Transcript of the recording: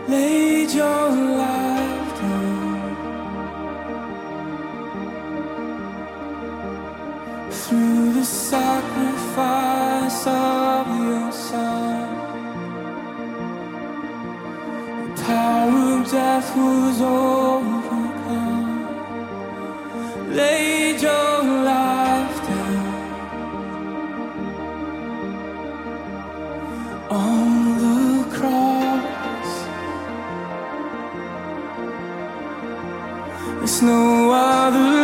laid your life down through the sacrifice of your son. The power of death was overcome. Laid your life down on the cross. There's no other